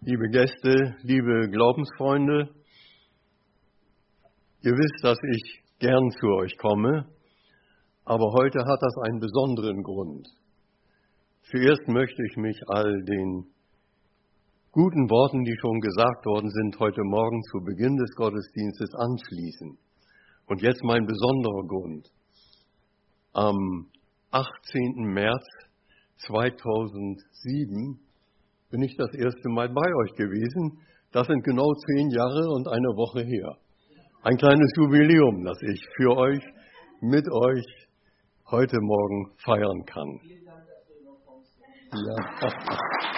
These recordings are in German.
Liebe Gäste, liebe Glaubensfreunde, ihr wisst, dass ich gern zu euch komme, aber heute hat das einen besonderen Grund. Zuerst möchte ich mich all den guten Worten, die schon gesagt worden sind, heute Morgen zu Beginn des Gottesdienstes anschließen. Und jetzt mein besonderer Grund. Am 18. März 2007 bin ich das erste Mal bei euch gewesen. Das sind genau 10 Jahre und eine Woche her. Ein kleines Jubiläum, das ich für euch, mit euch heute Morgen feiern kann. Vielen Dank, dass du noch kommst. Ja.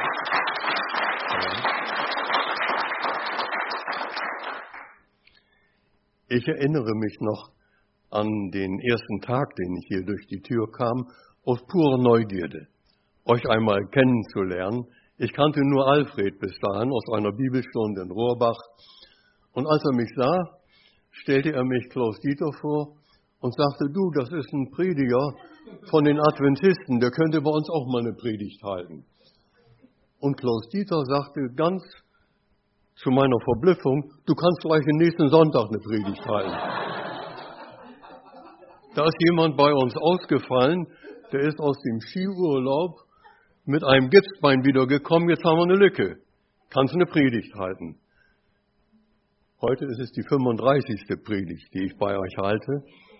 Ich erinnere mich noch an den ersten Tag, den ich hier durch die Tür kam, aus purer Neugierde, euch einmal kennenzulernen. Ich kannte nur Alfred bis dahin aus einer Bibelstunde in Rohrbach. Und als er mich sah, stellte er mich Klaus-Dieter vor und sagte, du, das ist ein Prediger von den Adventisten, der könnte bei uns auch mal eine Predigt halten. Und Klaus-Dieter sagte ganz zu meiner Verblüffung, du kannst gleich den nächsten Sonntag eine Predigt halten. Da ist jemand bei uns ausgefallen, der ist aus dem Skiurlaub mit einem Gipsbein wiedergekommen, jetzt haben wir eine Lücke. Kannst du eine Predigt halten? Heute ist es die 35. Predigt, die ich bei euch halte.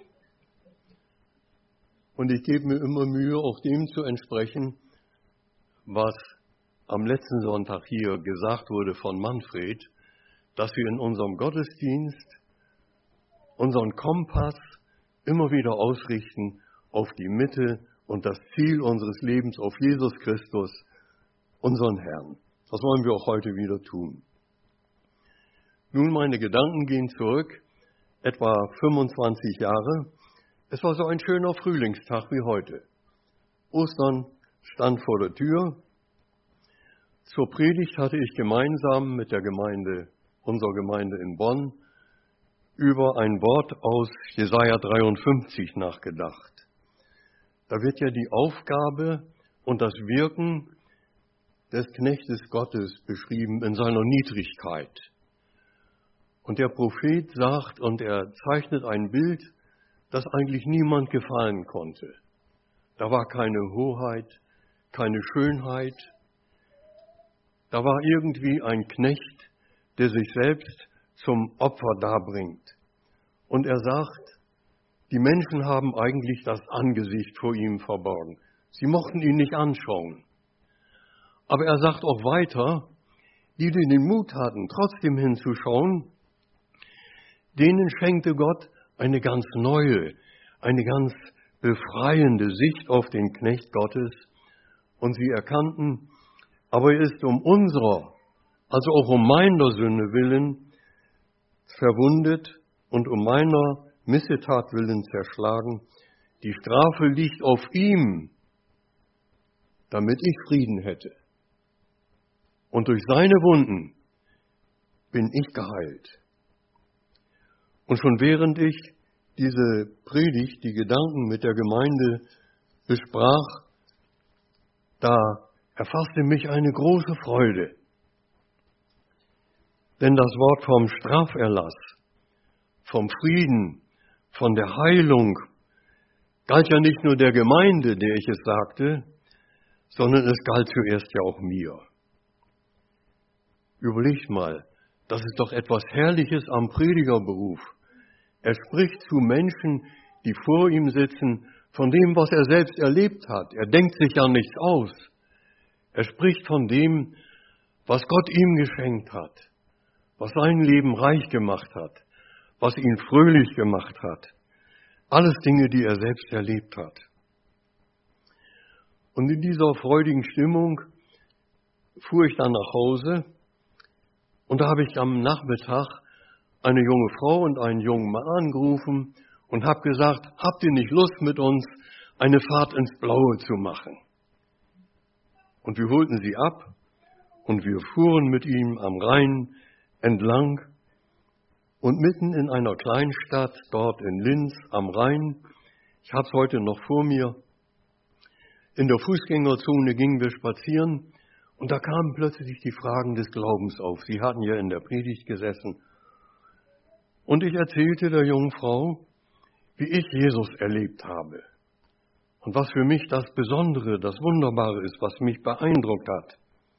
Und ich gebe mir immer Mühe, auch dem zu entsprechen, was am letzten Sonntag hier gesagt wurde von Manfred, dass wir in unserem Gottesdienst unseren Kompass immer wieder ausrichten auf die Mitte und das Ziel unseres Lebens, auf Jesus Christus, unseren Herrn. Das wollen wir auch heute wieder tun. Nun, meine Gedanken gehen zurück, etwa 25 Jahre. Es war so ein schöner Frühlingstag wie heute. Ostern stand vor der Tür. Zur Predigt hatte ich gemeinsam mit der Gemeinde, unserer Gemeinde in Bonn, über ein Wort aus Jesaja 53 nachgedacht. Da wird ja die Aufgabe und das Wirken des Knechtes Gottes beschrieben in seiner Niedrigkeit. Und der Prophet sagt und er zeichnet ein Bild, das eigentlich niemand gefallen konnte. Da war keine Hoheit, keine Schönheit. Da war irgendwie ein Knecht, der sich selbst zum Opfer darbringt. Und er sagt, die Menschen haben eigentlich das Angesicht vor ihm verborgen. Sie mochten ihn nicht anschauen. Aber er sagt auch weiter, die den Mut hatten, trotzdem hinzuschauen, denen schenkte Gott eine ganz neue, eine ganz befreiende Sicht auf den Knecht Gottes. Und sie erkannten, aber er ist um unserer, also auch um meiner Sünde willen, verwundet und um meiner Missetat willen zerschlagen. Die Strafe liegt auf ihm, damit ich Frieden hätte. Und durch seine Wunden bin ich geheilt. Und schon während ich diese Predigt, die Gedanken mit der Gemeinde besprach, da erfasste mich eine große Freude. Denn das Wort vom Straferlass, vom Frieden, von der Heilung galt ja nicht nur der Gemeinde, der ich es sagte, sondern es galt zuerst ja auch mir. Überlegt mal, das ist doch etwas Herrliches am Predigerberuf. Er spricht zu Menschen, die vor ihm sitzen, von dem, was er selbst erlebt hat. Er denkt sich ja nichts aus. Er spricht von dem, was Gott ihm geschenkt hat, was sein Leben reich gemacht hat, was ihn fröhlich gemacht hat. Alles Dinge, die er selbst erlebt hat. Und in dieser freudigen Stimmung fuhr ich dann nach Hause und da habe ich am Nachmittag eine junge Frau und einen jungen Mann angerufen und habe gesagt, habt ihr nicht Lust mit uns eine Fahrt ins Blaue zu machen? Und wir holten sie ab und wir fuhren mit ihm am Rhein entlang. Und mitten in einer Kleinstadt, dort in Linz am Rhein, ich habe es heute noch vor mir, in der Fußgängerzone gingen wir spazieren Und da kamen plötzlich die Fragen des Glaubens auf. Sie hatten ja in der Predigt gesessen. Und ich erzählte der jungen Frau, wie ich Jesus erlebt habe. Und was für mich das Besondere, das Wunderbare ist, was mich beeindruckt hat.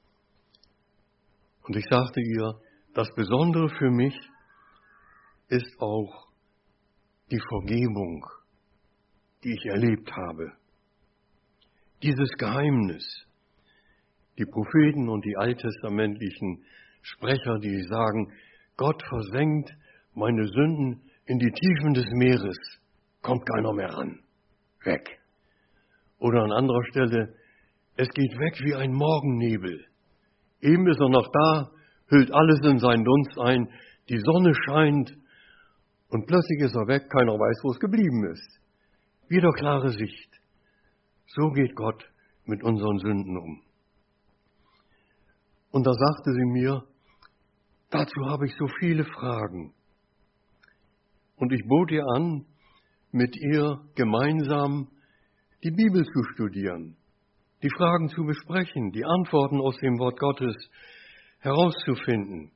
Und ich sagte ihr, das Besondere für mich ist auch die Vergebung, die ich erlebt habe. Dieses Geheimnis. Die Propheten und die alttestamentlichen Sprecher, die sagen, Gott versenkt meine Sünden in die Tiefen des Meeres, kommt keiner mehr ran, weg. Oder an anderer Stelle, es geht weg wie ein Morgennebel. Eben ist er noch da, hüllt alles in seinen Dunst ein, die Sonne scheint und plötzlich ist er weg, keiner weiß, wo es geblieben ist. Wieder klare Sicht. So geht Gott mit unseren Sünden um. Und da sagte sie mir, dazu habe ich so viele Fragen. Und ich bot ihr an, mit ihr gemeinsam die Bibel zu studieren, die Fragen zu besprechen, die Antworten aus dem Wort Gottes herauszufinden.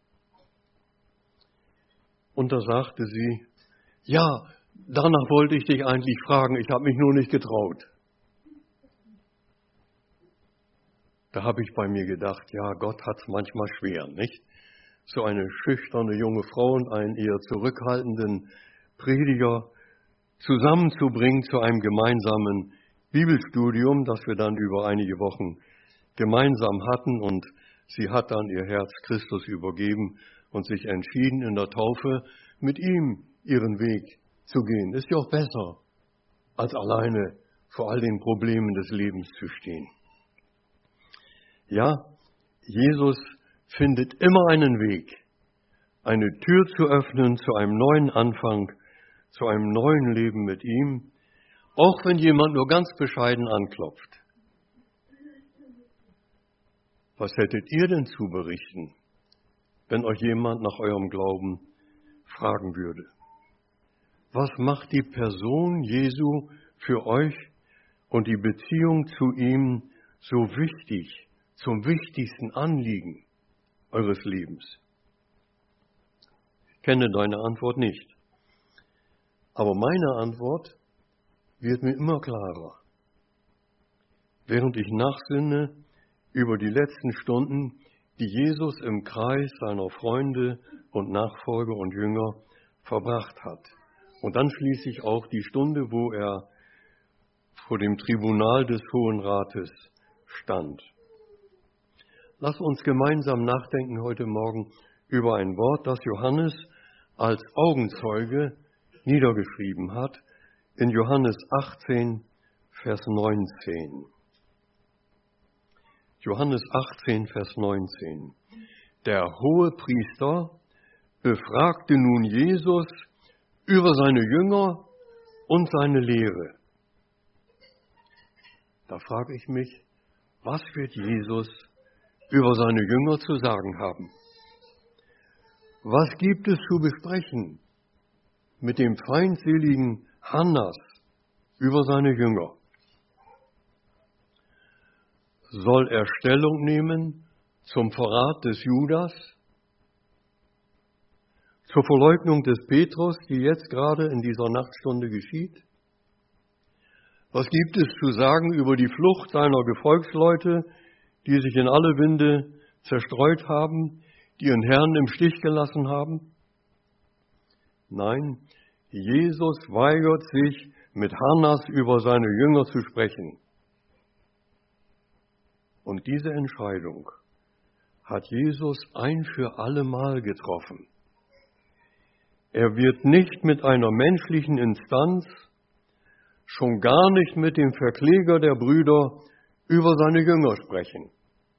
Und da sagte sie, ja, danach wollte ich dich eigentlich fragen, ich habe mich nur nicht getraut. Da habe ich bei mir gedacht, ja, Gott hat es manchmal schwer, nicht? So eine schüchterne junge Frau und einen eher zurückhaltenden Prediger zusammenzubringen zu einem gemeinsamen Bibelstudium, das wir dann über einige Wochen gemeinsam hatten. Und sie hat dann ihr Herz Christus übergeben und sich entschieden, in der Taufe mit ihm ihren Weg zu gehen. Ist ja auch besser, als alleine vor all den Problemen des Lebens zu stehen. Ja, Jesus findet immer einen Weg, eine Tür zu öffnen zu einem neuen Anfang, zu einem neuen Leben mit ihm, auch wenn jemand nur ganz bescheiden anklopft. Was hättet ihr denn zu berichten, wenn euch jemand nach eurem Glauben fragen würde? Was macht die Person Jesu für euch und die Beziehung zu ihm so wichtig, zum wichtigsten Anliegen eures Lebens? Ich kenne deine Antwort nicht. Aber meine Antwort wird mir immer klarer. Während ich nachsinne über die letzten Stunden, die Jesus im Kreis seiner Freunde und Nachfolger und Jünger verbracht hat. Und dann schließlich auch die Stunde, wo er vor dem Tribunal des Hohen Rates stand. Lass uns gemeinsam nachdenken heute Morgen über ein Wort, das Johannes als Augenzeuge niedergeschrieben hat, in Johannes 18, Vers 19. Johannes 18, Vers 19. Der Hohepriester befragte nun Jesus über seine Jünger und seine Lehre. Da frage ich mich, was wird Jesus über seine Jünger zu sagen haben? Was gibt es zu besprechen mit dem feindseligen Hannas über seine Jünger? Soll er Stellung nehmen zum Verrat des Judas, zur Verleugnung des Petrus, die jetzt gerade in dieser Nachtstunde geschieht? Was gibt es zu sagen über die Flucht seiner Gefolgsleute, die sich in alle Winde zerstreut haben, die ihren Herrn im Stich gelassen haben? Nein, Jesus weigert sich, mit Hannas über seine Jünger zu sprechen. Und diese Entscheidung hat Jesus ein für alle Mal getroffen. Er wird nicht mit einer menschlichen Instanz, schon gar nicht mit dem Verkläger der Brüder über seine Jünger sprechen.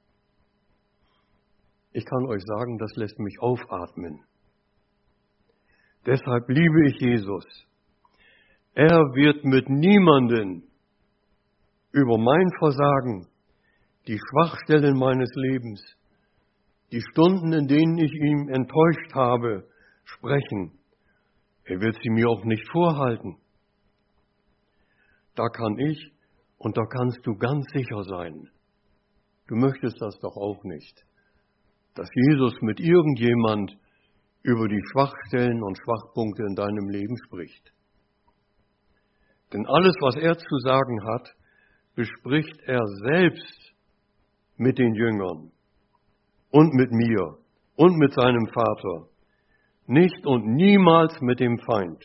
Ich kann euch sagen, das lässt mich aufatmen. Deshalb liebe ich Jesus. Er wird mit niemanden über mein Versagen, die Schwachstellen meines Lebens, die Stunden, in denen ich ihn enttäuscht habe, sprechen. Er wird sie mir auch nicht vorhalten. Da kann ich und da kannst du ganz sicher sein. Du möchtest das doch auch nicht, dass Jesus mit irgendjemand über die Schwachstellen und Schwachpunkte in deinem Leben spricht. Denn alles, was er zu sagen hat, bespricht er selbst mit den Jüngern und mit mir und mit seinem Vater, nicht und niemals mit dem Feind.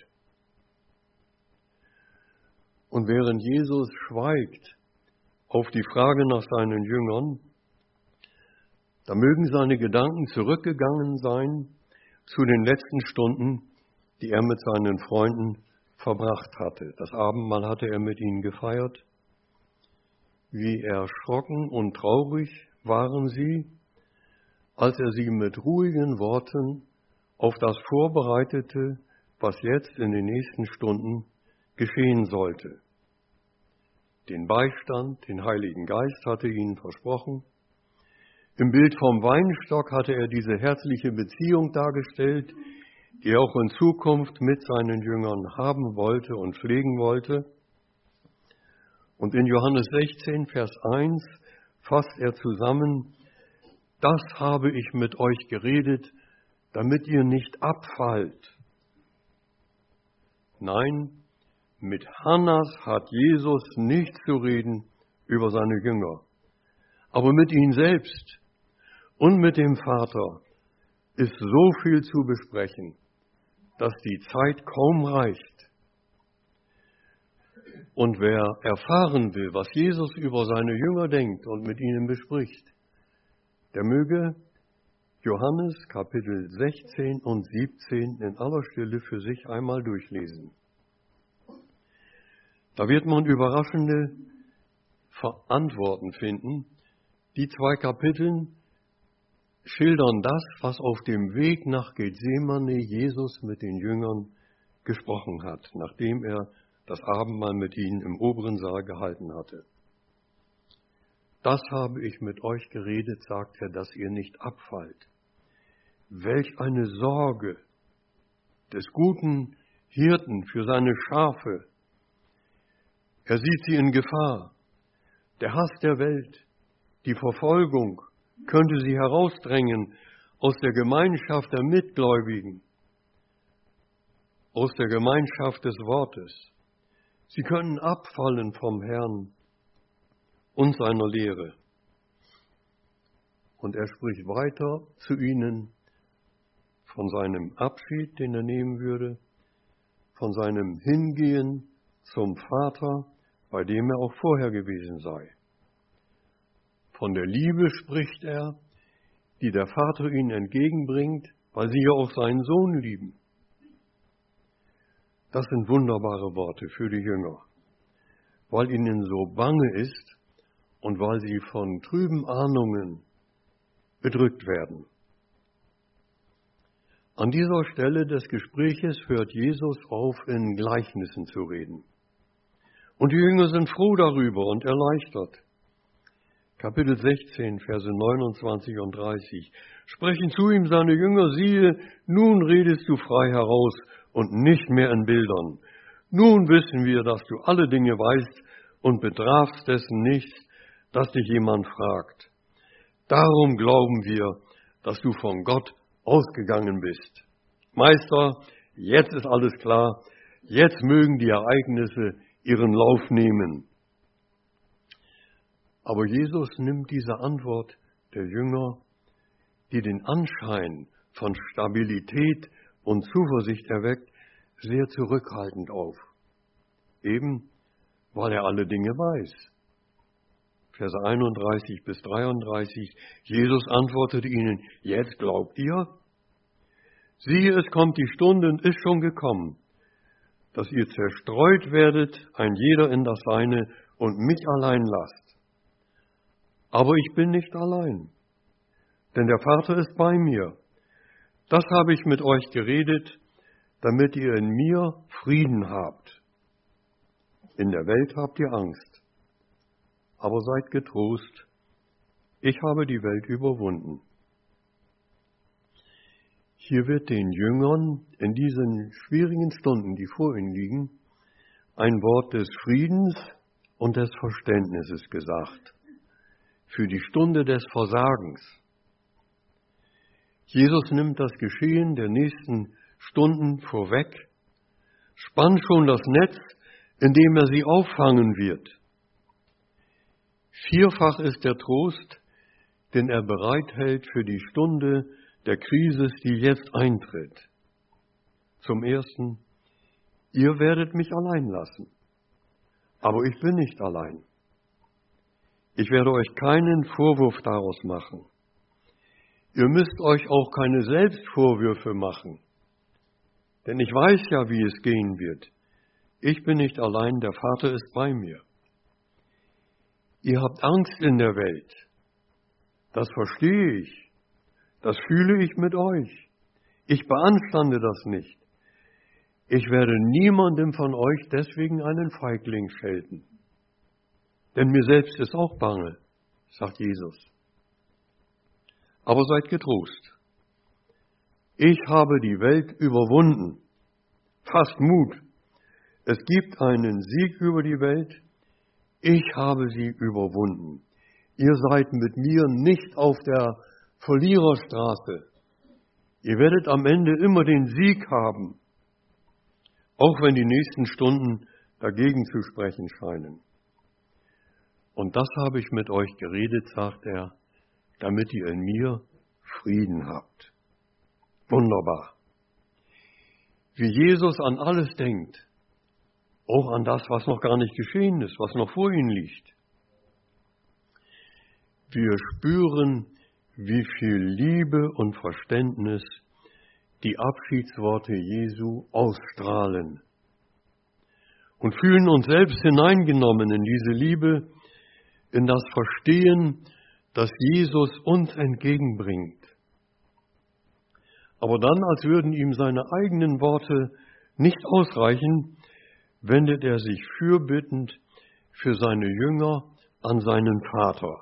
Und während Jesus schweigt auf die Frage nach seinen Jüngern, da mögen seine Gedanken zurückgegangen sein zu den letzten Stunden, die er mit seinen Freunden verbracht hatte. Das Abendmahl hatte er mit ihnen gefeiert. Wie erschrocken und traurig waren sie, als er sie mit ruhigen Worten auf das vorbereitete, was jetzt in den nächsten Stunden geschehen sollte. Den Beistand, den Heiligen Geist hatte er ihnen versprochen. Im Bild vom Weinstock hatte er diese herzliche Beziehung dargestellt, die er auch in Zukunft mit seinen Jüngern haben wollte und pflegen wollte. Und in Johannes 16, Vers 1 fasst er zusammen: Das habe ich mit euch geredet, damit ihr nicht abfallt. Nein, mit Hannas hat Jesus nicht zu reden über seine Jünger, aber mit ihm selbst und mit dem Vater ist so viel zu besprechen, dass die Zeit kaum reicht. Und wer erfahren will, was Jesus über seine Jünger denkt und mit ihnen bespricht, der möge Johannes Kapitel 16 und 17 in aller Stille für sich einmal durchlesen. Da wird man überraschende Antworten finden. Die 2 Kapiteln schildern das, was auf dem Weg nach Gethsemane Jesus mit den Jüngern gesprochen hat, nachdem er das Abendmahl mit ihnen im oberen Saal gehalten hatte. Das habe ich mit euch geredet, sagt er, dass ihr nicht abfallt. Welch eine Sorge des guten Hirten für seine Schafe. Er sieht sie in Gefahr. Der Hass der Welt, die Verfolgung könnte sie herausdrängen aus der Gemeinschaft der Mitgläubigen, aus der Gemeinschaft des Wortes. Sie können abfallen vom Herrn und seiner Lehre. Und er spricht weiter zu ihnen von seinem Abschied, den er nehmen würde, von seinem Hingehen zum Vater, bei dem er auch vorher gewesen sei. Von der Liebe spricht er, die der Vater ihnen entgegenbringt, weil sie ja auch seinen Sohn lieben. Das sind wunderbare Worte für die Jünger, weil ihnen so bange ist und weil sie von trüben Ahnungen bedrückt werden. An dieser Stelle des Gespräches hört Jesus auf, in Gleichnissen zu reden. Und die Jünger sind froh darüber und erleichtert. Kapitel 16, Verse 29 und 30. Sprechen zu ihm seine Jünger: Siehe, nun redest du frei heraus und nicht mehr in Bildern. Nun wissen wir, dass du alle Dinge weißt und betrafst dessen nicht, dass dich jemand fragt. Darum glauben wir, dass du von Gott ausgegangen bist. Meister, jetzt ist alles klar. Jetzt mögen die Ereignisse ihren Lauf nehmen. Aber Jesus nimmt diese Antwort der Jünger, die den Anschein von Stabilität und Zuversicht erweckt, sehr zurückhaltend auf. Eben, weil er alle Dinge weiß. Verse 31 bis 33, Jesus antwortete ihnen: Jetzt glaubt ihr? Siehe, es kommt die Stunde und ist schon gekommen, dass ihr zerstreut werdet, ein jeder in das Seine, und mich allein lasst. Aber ich bin nicht allein, denn der Vater ist bei mir. Das habe ich mit euch geredet, damit ihr in mir Frieden habt. In der Welt habt ihr Angst, aber seid getrost, ich habe die Welt überwunden. Hier wird den Jüngern in diesen schwierigen Stunden, die vor ihnen liegen, ein Wort des Friedens und des Verständnisses gesagt. für die Stunde des Versagens. Jesus nimmt das Geschehen der nächsten Stunden vorweg, spannt schon das Netz, in dem er sie auffangen wird. Vierfach ist der Trost, den er bereithält für die Stunde der Krise, die jetzt eintritt. Zum Ersten, ihr werdet mich allein lassen, aber ich bin nicht allein. Ich werde euch keinen Vorwurf daraus machen. Ihr müsst euch auch keine Selbstvorwürfe machen, denn ich weiß ja, wie es gehen wird. Ich bin nicht allein, der Vater ist bei mir. Ihr habt Angst in der Welt. Das verstehe ich. Das fühle ich mit euch. Ich beanstande das nicht. Ich werde niemandem von euch deswegen einen Feigling schelten. Denn mir selbst ist auch bange, sagt Jesus. Aber seid getrost. Ich habe die Welt überwunden. Fasst Mut. Es gibt einen Sieg über die Welt. Ich habe sie überwunden. Ihr seid mit mir nicht auf der Verliererstraße. Ihr werdet am Ende immer den Sieg haben, auch wenn die nächsten Stunden dagegen zu sprechen scheinen. Und das habe ich mit euch geredet, sagt er, damit ihr in mir Frieden habt. Wunderbar. Wie Jesus an alles denkt, auch an das, was noch gar nicht geschehen ist, was noch vor ihm liegt. Wir spüren, wie viel Liebe und Verständnis die Abschiedsworte Jesu ausstrahlen und fühlen uns selbst hineingenommen in diese Liebe, in das Verstehen, das Jesus uns entgegenbringt. Aber dann, als würden ihm seine eigenen Worte nicht ausreichen, wendet er sich fürbittend für seine Jünger an seinen Vater.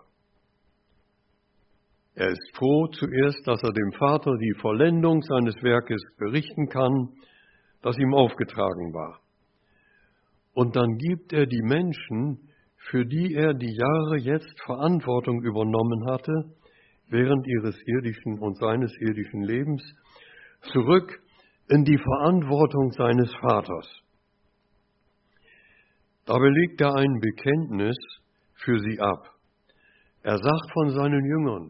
Er ist froh zuerst, dass er dem Vater die Vollendung seines Werkes berichten kann, das ihm aufgetragen war. Und dann gibt er die Menschen, für die er die Jahre jetzt Verantwortung übernommen hatte, während ihres irdischen und seines irdischen Lebens, zurück in die Verantwortung seines Vaters. Dabei legt er ein Bekenntnis für sie ab. Er sagt von seinen Jüngern,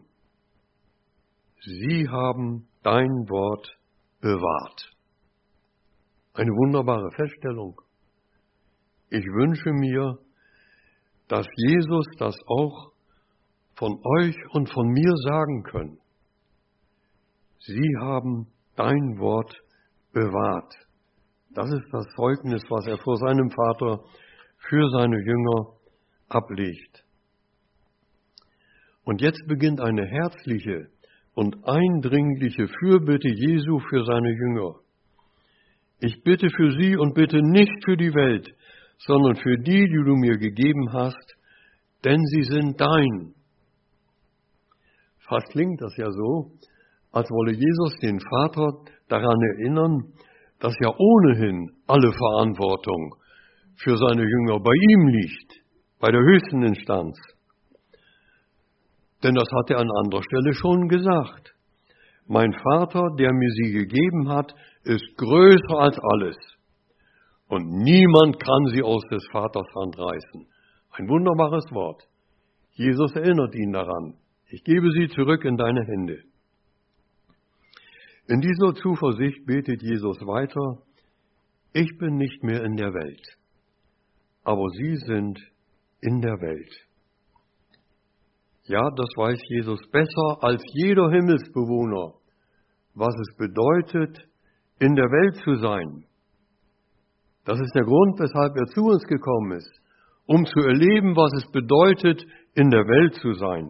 sie haben dein Wort bewahrt. Eine wunderbare Feststellung. Ich wünsche mir, dass Jesus das auch von euch und von mir sagen können. Sie haben dein Wort bewahrt. Das ist das Zeugnis, was er vor seinem Vater für seine Jünger ablegt. Und jetzt beginnt eine herzliche und eindringliche Fürbitte Jesu für seine Jünger. Ich bitte für sie und bitte nicht für die Welt, sondern für die, die du mir gegeben hast, denn sie sind dein. Fast klingt das ja so, als wolle Jesus den Vater daran erinnern, dass ja ohnehin alle Verantwortung für seine Jünger bei ihm liegt, bei der höchsten Instanz. Denn das hat er an anderer Stelle schon gesagt. Mein Vater, der mir sie gegeben hat, ist größer als alles. Und niemand kann sie aus des Vaters Hand reißen. Ein wunderbares Wort. Jesus erinnert ihn daran. Ich gebe sie zurück in deine Hände. In dieser Zuversicht betet Jesus weiter, ich bin nicht mehr in der Welt, aber sie sind in der Welt. Ja, das weiß Jesus besser als jeder Himmelsbewohner, was es bedeutet, in der Welt zu sein. Das ist der Grund, weshalb er zu uns gekommen ist, um zu erleben, was es bedeutet, in der Welt zu sein.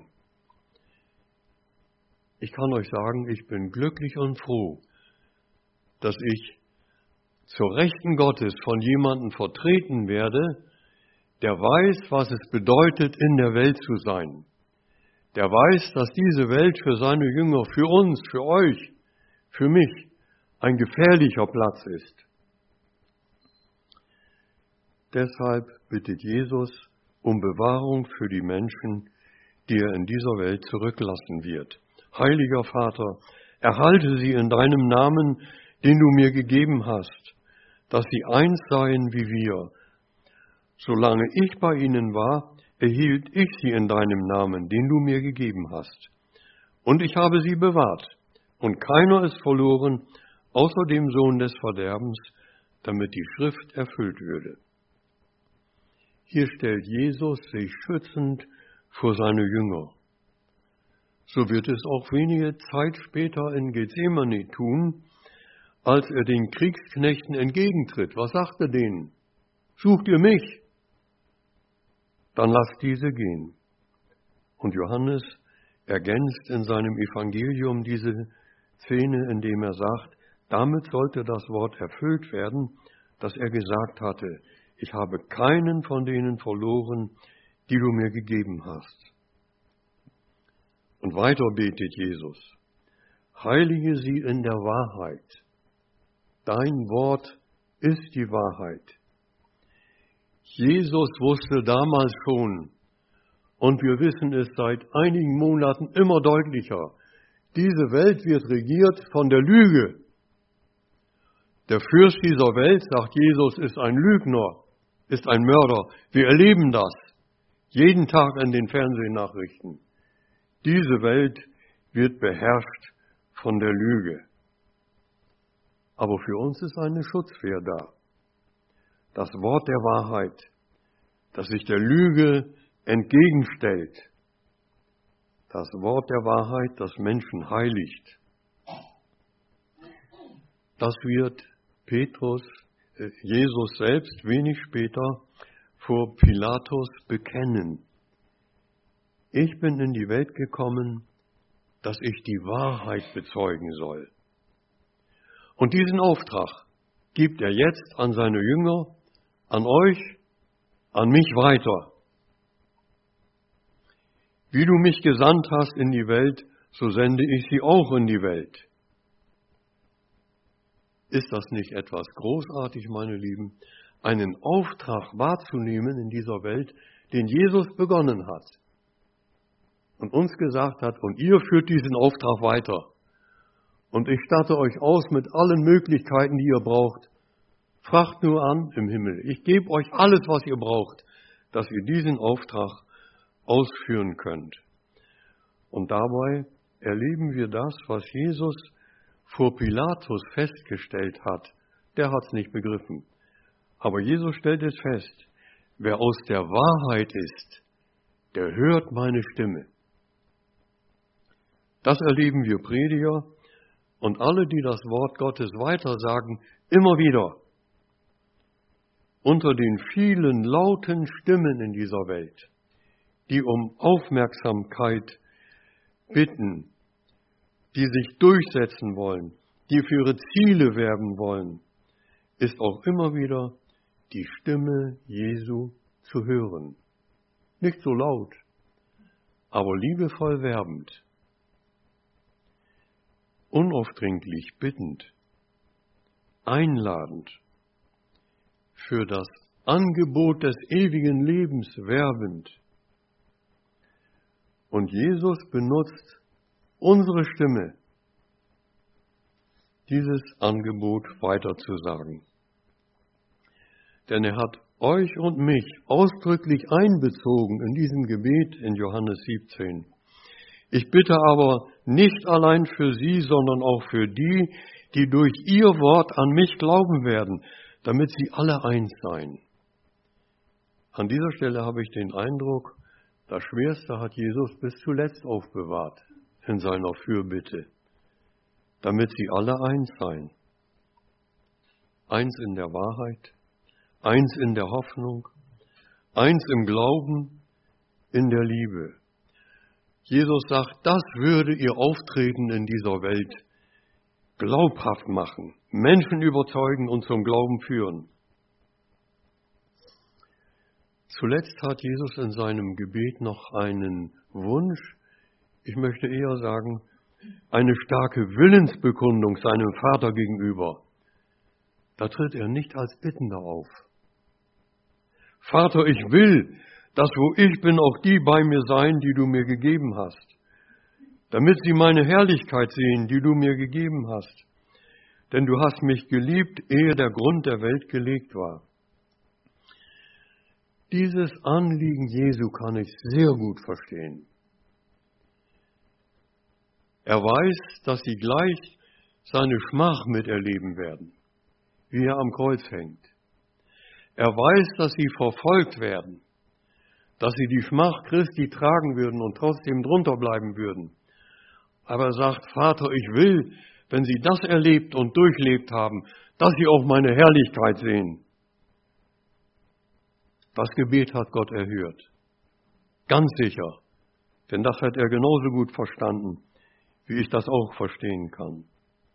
Ich kann euch sagen, ich bin glücklich und froh, dass ich zur Rechten Gottes von jemandem vertreten werde, der weiß, was es bedeutet, in der Welt zu sein. Der weiß, dass diese Welt für seine Jünger, für uns, für euch, für mich ein gefährlicher Platz ist. Deshalb bittet Jesus um Bewahrung für die Menschen, die er in dieser Welt zurücklassen wird. Heiliger Vater, erhalte sie in deinem Namen, den du mir gegeben hast, dass sie eins seien wie wir. Solange ich bei ihnen war, erhielt ich sie in deinem Namen, den du mir gegeben hast. Und ich habe sie bewahrt, und keiner ist verloren, außer dem Sohn des Verderbens, damit die Schrift erfüllt würde. Hier stellt Jesus sich schützend vor seine Jünger. So wird es auch wenige Zeit später in Gethsemane tun, als er den Kriegsknechten entgegentritt. Was sagt er denen? Sucht ihr mich? Dann lasst diese gehen. Und Johannes ergänzt in seinem Evangelium diese Szene, indem er sagt, damit sollte das Wort erfüllt werden, das er gesagt hatte, ich habe keinen von denen verloren, die du mir gegeben hast. Und weiter betet Jesus, heilige sie in der Wahrheit. Dein Wort ist die Wahrheit. Jesus wusste damals schon, und wir wissen es seit einigen Monaten immer deutlicher, diese Welt wird regiert von der Lüge. Der Fürst dieser Welt, sagt Jesus, ist ein Lügner, ist ein Mörder. Wir erleben das jeden Tag in den Fernsehnachrichten. Diese Welt wird beherrscht von der Lüge. Aber für uns ist eine Schutzwehr da. Das Wort der Wahrheit, das sich der Lüge entgegenstellt. Das Wort der Wahrheit, das Menschen heiligt. Das wird Jesus selbst wenig später vor Pilatus bekennen. Ich bin in die Welt gekommen, dass ich die Wahrheit bezeugen soll. Und diesen Auftrag gibt er jetzt an seine Jünger, an euch, an mich weiter. Wie du mich gesandt hast in die Welt, so sende ich sie auch in die Welt. Ist das nicht etwas großartig, meine Lieben, einen Auftrag wahrzunehmen in dieser Welt, den Jesus begonnen hat und uns gesagt hat, und ihr führt diesen Auftrag weiter. Und ich statte euch aus mit allen Möglichkeiten, die ihr braucht. Fragt nur an im Himmel. Ich gebe euch alles, was ihr braucht, dass ihr diesen Auftrag ausführen könnt. Und dabei erleben wir das, was Jesus vor Pilatus festgestellt hat. Der hat es nicht begriffen. Aber Jesus stellt es fest. Wer aus der Wahrheit ist, der hört meine Stimme. Das erleben wir Prediger und alle, die das Wort Gottes weitersagen, immer wieder. Unter den vielen lauten Stimmen in dieser Welt, die um Aufmerksamkeit bitten, die sich durchsetzen wollen, die für ihre Ziele werben wollen, ist auch immer wieder die Stimme Jesu zu hören. Nicht so laut, aber liebevoll werbend, unaufdringlich bittend, einladend, für das Angebot des ewigen Lebens werbend. Und Jesus benutzt unsere Stimme, dieses Angebot weiterzusagen. Denn er hat euch und mich ausdrücklich einbezogen in diesem Gebet in Johannes 17. Ich bitte aber nicht allein für sie, sondern auch für die, die durch ihr Wort an mich glauben werden, damit sie alle eins seien. An dieser Stelle habe ich den Eindruck, das Schwerste hat Jesus bis zuletzt aufbewahrt in seiner Fürbitte, damit sie alle eins seien. Eins in der Wahrheit, eins in der Hoffnung, eins im Glauben, in der Liebe. Jesus sagt, das würde ihr Auftreten in dieser Welt glaubhaft machen, Menschen überzeugen und zum Glauben führen. Zuletzt hat Jesus in seinem Gebet noch einen Wunsch, ich möchte eher sagen, eine starke Willensbekundung seinem Vater gegenüber. Da tritt er nicht als Bittender auf. Vater, ich will, dass wo ich bin, auch die bei mir seien, die du mir gegeben hast, damit sie meine Herrlichkeit sehen, die du mir gegeben hast. Denn du hast mich geliebt, ehe der Grund der Welt gelegt war. Dieses Anliegen Jesu kann ich sehr gut verstehen. Er weiß, dass sie gleich seine Schmach miterleben werden, wie er am Kreuz hängt. Er weiß, dass sie verfolgt werden, dass sie die Schmach Christi tragen würden und trotzdem drunter bleiben würden. Aber er sagt, Vater, ich will, wenn sie das erlebt und durchlebt haben, dass sie auch meine Herrlichkeit sehen. Das Gebet hat Gott erhört. Ganz sicher. Denn das hat er genauso gut verstanden, wie ich das auch verstehen kann.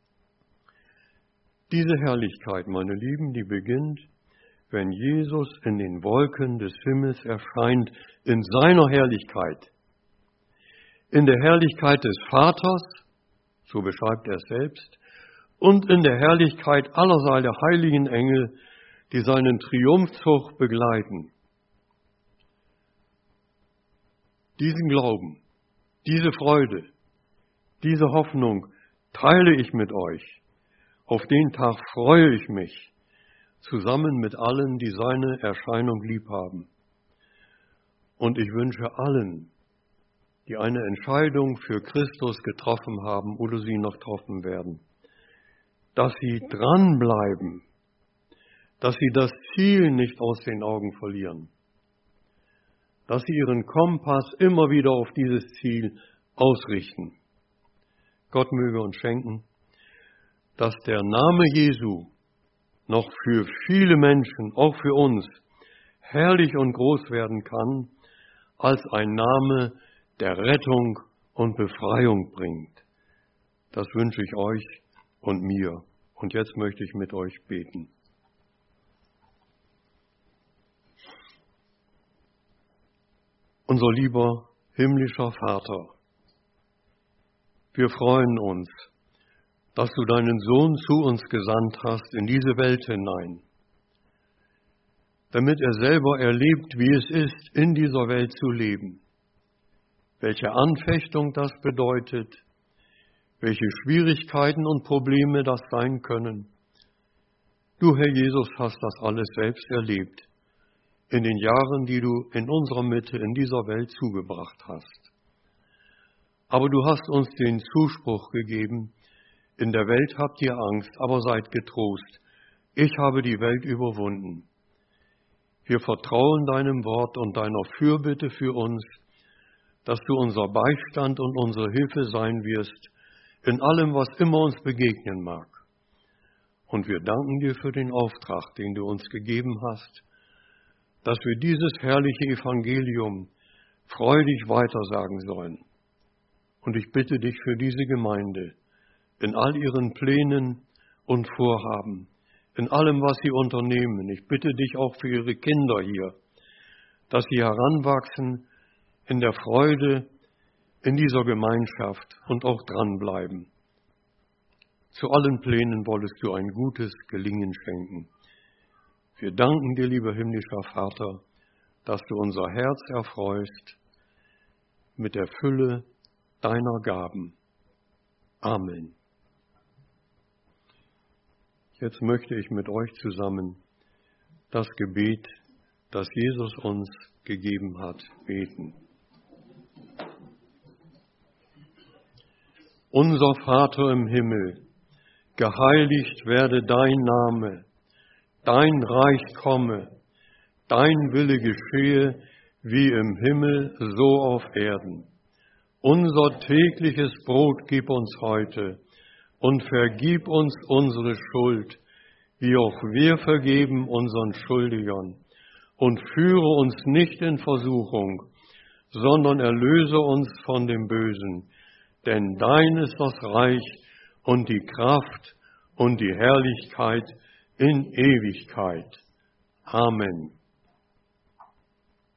Diese Herrlichkeit, meine Lieben, die beginnt, wenn Jesus in den Wolken des Himmels erscheint, in seiner Herrlichkeit. In der Herrlichkeit des Vaters, so beschreibt er es selbst, und in der Herrlichkeit aller der heiligen Engel, die seinen Triumphzug begleiten. Diesen Glauben, diese Freude, diese Hoffnung teile ich mit euch. Auf den Tag freue ich mich, zusammen mit allen, die seine Erscheinung lieb haben. Und ich wünsche allen, die eine Entscheidung für Christus getroffen haben oder sie noch treffen werden, dass sie dranbleiben, dass sie das Ziel nicht aus den Augen verlieren, dass sie ihren Kompass immer wieder auf dieses Ziel ausrichten. Gott möge uns schenken, dass der Name Jesu noch für viele Menschen, auch für uns, herrlich und groß werden kann, als ein Name, der Rettung und Befreiung bringt. Das wünsche ich euch und mir. Und jetzt möchte ich mit euch beten. Unser lieber himmlischer Vater, wir freuen uns, dass du deinen Sohn zu uns gesandt hast in diese Welt hinein, damit er selber erlebt, wie es ist, in dieser Welt zu leben, welche Anfechtung das bedeutet, welche Schwierigkeiten und Probleme das sein können. Du, Herr Jesus, hast das alles selbst erlebt, in den Jahren, die du in unserer Mitte, in dieser Welt zugebracht hast. Aber du hast uns den Zuspruch gegeben, in der Welt habt ihr Angst, aber seid getrost. Ich habe die Welt überwunden. Wir vertrauen deinem Wort und deiner Fürbitte für uns, dass du unser Beistand und unsere Hilfe sein wirst, in allem, was immer uns begegnen mag. Und wir danken dir für den Auftrag, den du uns gegeben hast, dass wir dieses herrliche Evangelium freudig weitersagen sollen. Und ich bitte dich für diese Gemeinde, in all ihren Plänen und Vorhaben, in allem, was sie unternehmen. Ich bitte dich auch für ihre Kinder hier, dass sie heranwachsen in der Freude, in dieser Gemeinschaft und auch dranbleiben. Zu allen Plänen wolltest du ein gutes Gelingen schenken. Wir danken dir, lieber himmlischer Vater, dass du unser Herz erfreust mit der Fülle deiner Gaben. Amen. Jetzt möchte ich mit euch zusammen das Gebet, das Jesus uns gegeben hat, beten. Unser Vater im Himmel, geheiligt werde dein Name, dein Reich komme, dein Wille geschehe, wie im Himmel, so auf Erden. Unser tägliches Brot gib uns heute und vergib uns unsere Schuld, wie auch wir vergeben unseren Schuldigern. Und führe uns nicht in Versuchung, sondern erlöse uns von dem Bösen. Denn dein ist das Reich und die Kraft und die Herrlichkeit in Ewigkeit. Amen.